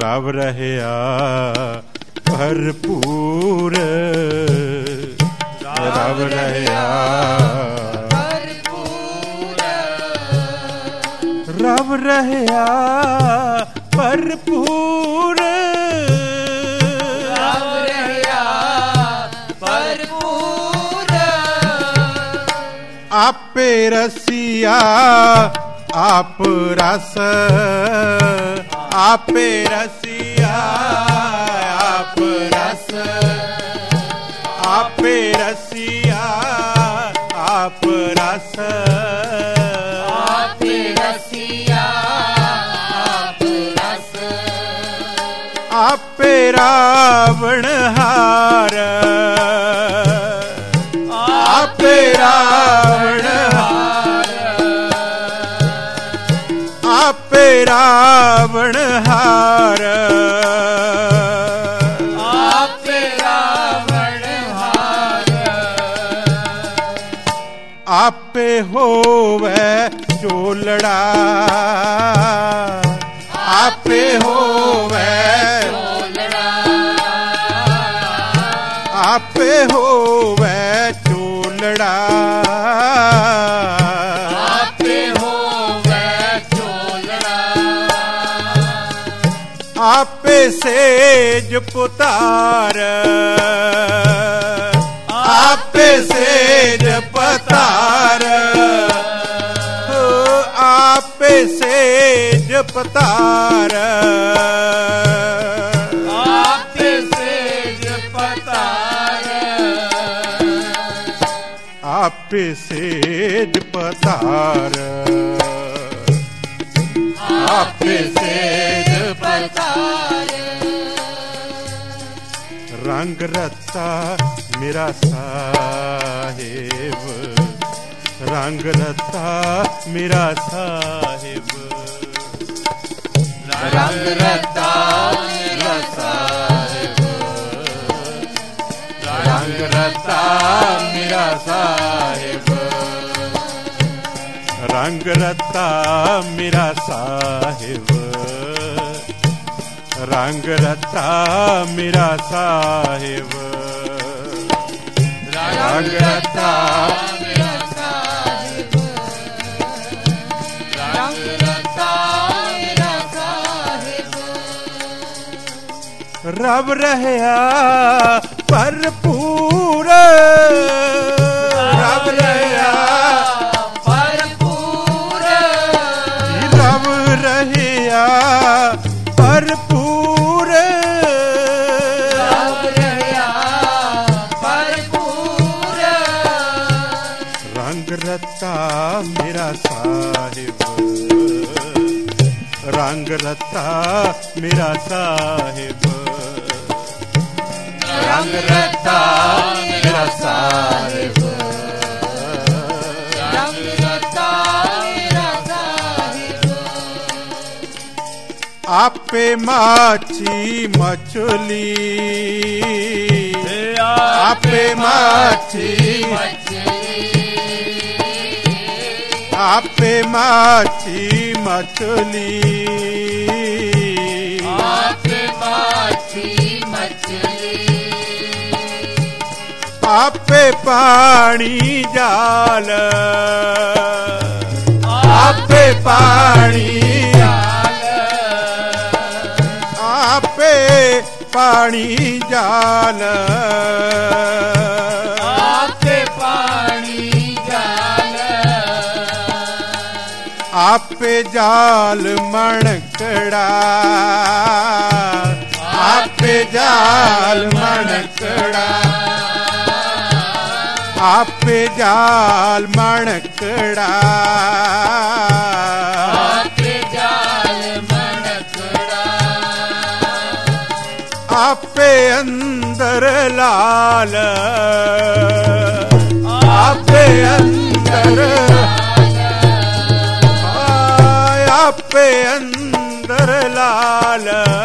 रब रहया भरपूर, रब रहया भरपूर, रब रहया भरपूर, रब रहया भरपूर। आपे रसिया आप रस, आपे रसिया आप रस, आपे रसिया आप रस, आपे रसिया आप रस। आपे रावण हार, आपे रावण हार, आपे रावण हार, आपे रावण हार। आपे होवे चोलड़ा, आपे होवे चोलड़ा, आपे होवे चोलड़ा, आपे होवे चोलड़ा। आपे सेज पुतार, आपे सेज पतार, आपे सेज पतार, आपे सेज पतार। आपे सेज पतार, आपे सेज पतार। रंग रत्ता मेरा साहिब, रंग रत्ता मेरा साहिब, रंग रत्ता मेरा साहिब, रंग रत्ता मेरा साहिब, रंग रत्ता मेरा साहिब, रंग रत्ता मेरा साहिब, रंग रत्ता मेरा साहिब, रंग रत्ता मेरा साहिब। रब रहया भरपूर, रब रहया भरपूर, रब रहया भरपूर, रब रहया भरपूर। रंग रत्ता मेरा साहिब, रंग रत्ता मेरा साहिब, रंग रत्ता मेरा साहिब, रंग रत्ता मेरा साहिब। आपे माछी मछली, आपे माछी, आपे माछी मछली, आपे माछी मछली, आपे पानी जाल, आपे पानी जाल, आपे पानी जाल, आपे पानी जाल, आपे जाल मणकड़ा, आपे जाल मणकड़ा, आपे जाल मणकड़ा, आपे जाल मणकड़ा, आपे अंदर लाल, आपे अंदर, आपे अंदर लाल,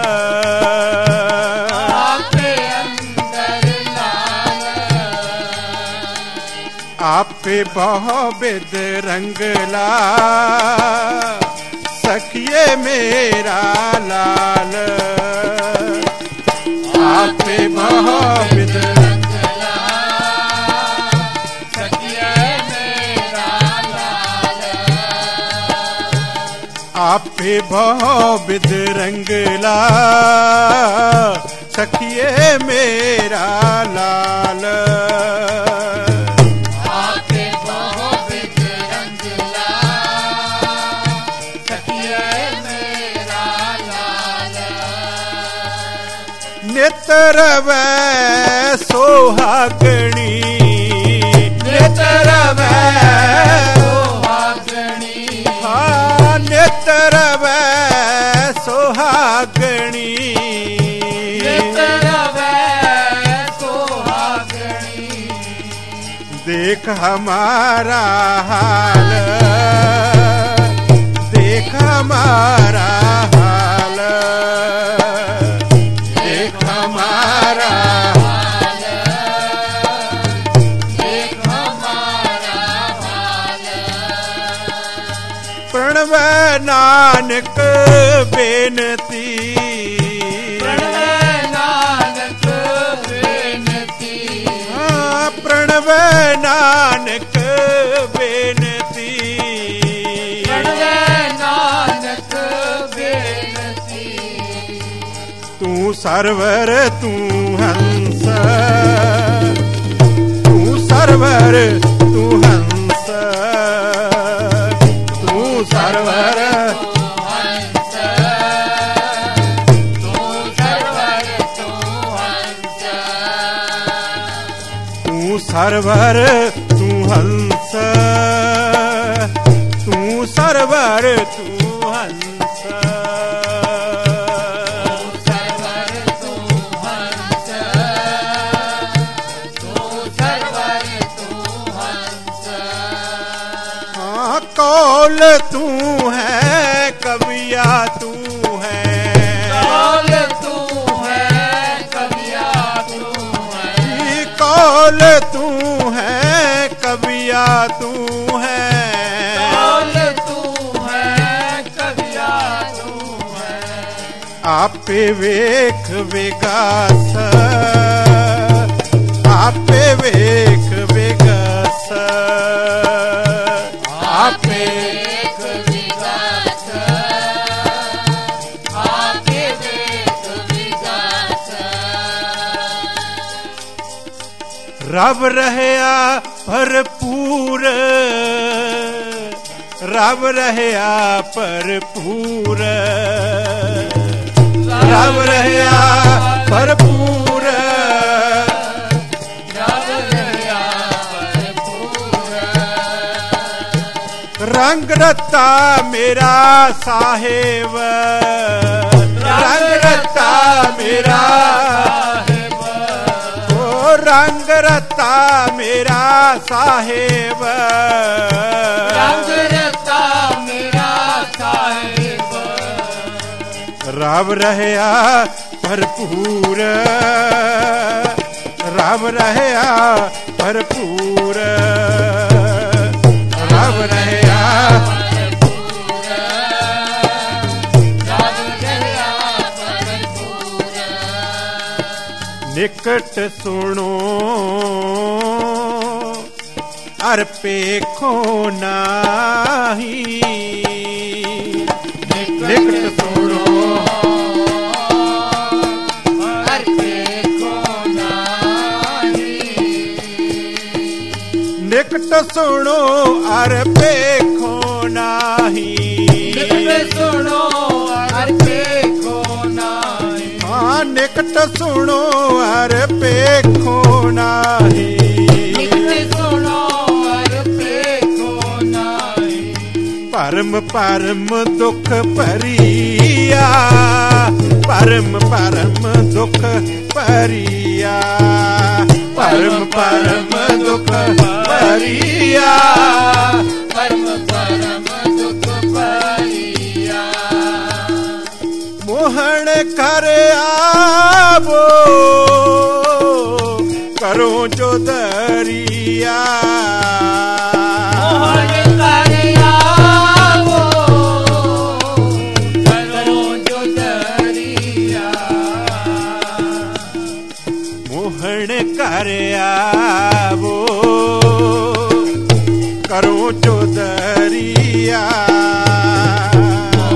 आपे अंदर लाल, आपे बहुबिद रंगला, सखिए मेरा लाल, आपे बहु बिद रंगला सखिए मेरा लाल। आपे बहु बिद रंगला सखिए मेरा लाल। नेत्र वै सोहागणी नेत्र वै सोहागणी। हाँ नेत्र वै सोहागणी। नेत्र वै सोहागणी। देख हमारा हाल देख हमारा हाल देख हमारा हाल देख हमारा हाल। प्रणव नानक बेनती प्रणव नानक बेनती। हाँ प्रणव नानक बेनती। प्रणव नानक बेनती। तू सरवर तू हंस तू सरवर तू हंस तू सरवर हंस तू सरवर तू हंस। तू सरवर तू हंस तू सरवर तू हंस। सरवर तू हंस तू सरवर तू हंस। हाँ कौल तू है कविया तू है कौल तू है कविया तू है। कौल तू है कविया तू है। कौल तू है कविया तू है। आपे वेख विकास आपे वेख विकास आपे एक विकास आपे एक विकास। रब रहया भरपूर रब रहया भरपूर रब रहया भरपूर। रब रहया भरपूर। रंग रत्ता मेरा साहेब रंग रत्ता मेरा ओ रंग रत्ता मेरा साहेब। रंग रत्ता मेरा साहिब। रब रहया भरपूर रब रहया भरपूर रब रहया भरपूर रब रहया भरपूर। निकट सुनो अर पेखो नाही निकट सुनो हर देखो नाही। निकट सुनो अर पेखो नाही। निकट सुनो हर देखो नाही। हाँ निकट सुनो अर पेखो नाही। निकट सुनो हर देखो नाही। परम परम दुख परिया परम परम दुख परिया परम परम दुख परिया परम परम दुख परिया। मोहन कर आवो करो जो दरिया मोहन कर आवो करो जो दरिया। मोहन कर आवो करो जो दरिया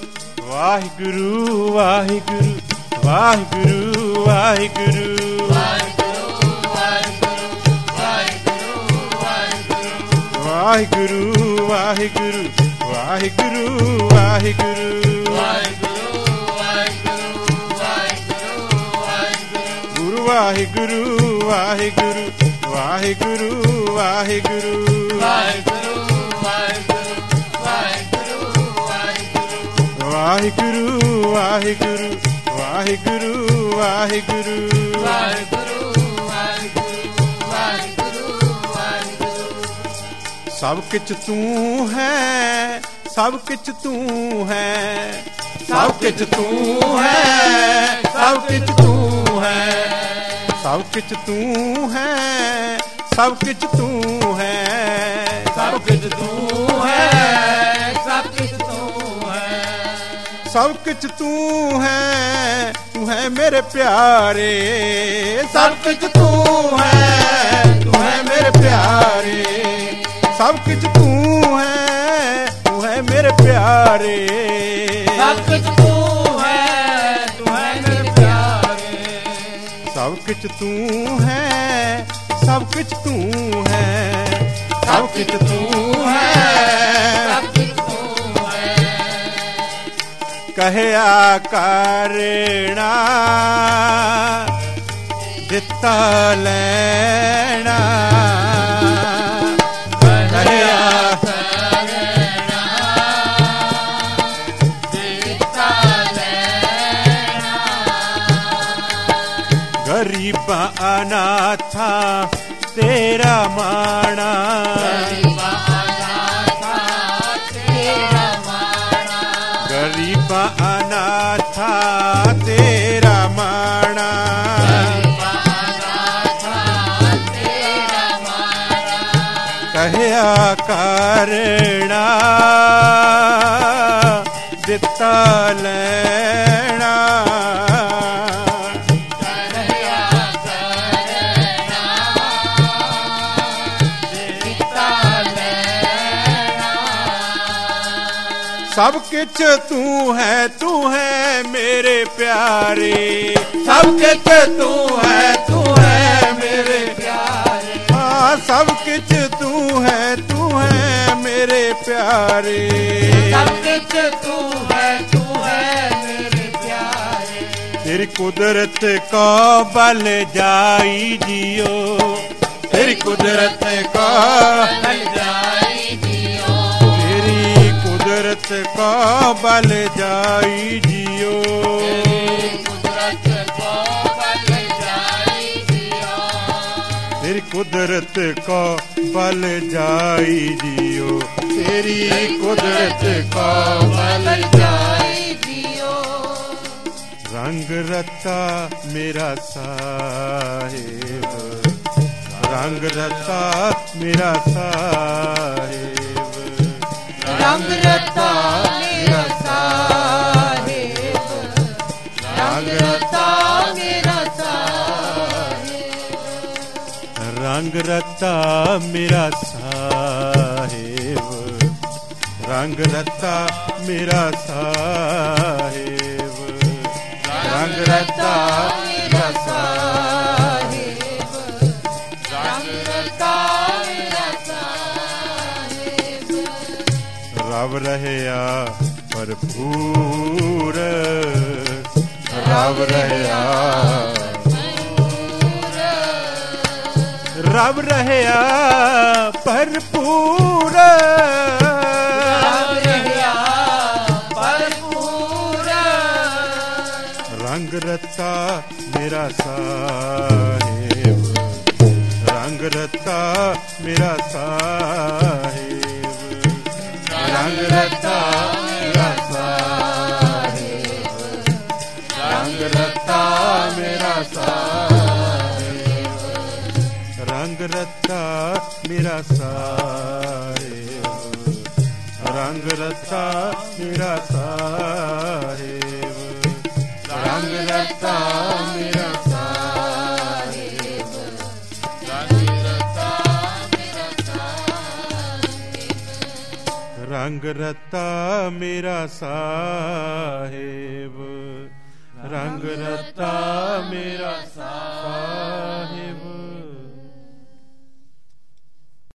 ਵਾਹਿਗੁਰੂ ਵਾਹਿਗੁਰੂ ਵਾਹਿਗੁਰੂ ਵਾਹਿਗੁਰੂ ਵਾਹਿਗੁਰੂ ਵਾਹਿਗੁਰੂ ਵਾਹਿਗੁਰੂ ਵਾਹਿਗੁਰੂ ਗੁਰੂ ਵਾਹਿਗੁਰੂ ਵਾਹਿਗੁਰੂ ਵਾਹਿਗੁਰੂ ਵਾਹਿਗੁਰੂ ਵਾਹਿਗੁਰੂ ਵਾਹਿਗੁਰੂ ਵਾਹਿਗੁਰੂ ਵਾਹਿਗੁਰੂ सब किच तू है सब किच तू है सब किच तू है सब किच तू है सब किच तू है सब किच तू है सब किच तू है सब किच तू है सब किच तू है मेरे प्यारे सब किच तू है मेरे प्यारे सब कुछ तू है मेरे प्यारे सब कुछ तू है मेरे प्यारे सब कुछ तू है सब कुछ तू है सब कुछ तू है सब कुछ तू है कहे आकारना दिता लेना गरीबा अनाथा तेरा माना गरीबा अनाथा तेरा माना कहया करना दिता लेना सब किच तू है मेरे प्यारे सब किच तू है मेरे प्यारे हाँ सब किच तू है मेरे प्यारे सब किच तू है मेरे प्यारे तेरी कुदरत को बल जाई जियो तेरी कुदरत को बल जाई जियो कुदरत का बल जाई जियो कुदरत को बल जाई जियो तेरी कुदरत को बल जाई जियो तेरी कुदरत को बल जाई जियो रंग रता मेरा साहिब रंग रता मेरा साहिब रंग रता मेरा साहिब रंग रता मेरा साहिब रंग रता मेरा साहिब रंग रता मेरा साहिब रंग रता मेरा साहिब रंग रता मेरा साहिब रब रहया भरपूर रब रहया रब रहया भरपूर रंग रता मेरा साहिब रंग रता मेरा साहिब रंग रता मेरा साहिब रंग रता मेरा साहिब रंग रता मेरा साहिब रंग रता मेरा साहिब रंग रता मेरा साहिब रंग रता मेरा साहिब रंग रता मेरा साहिब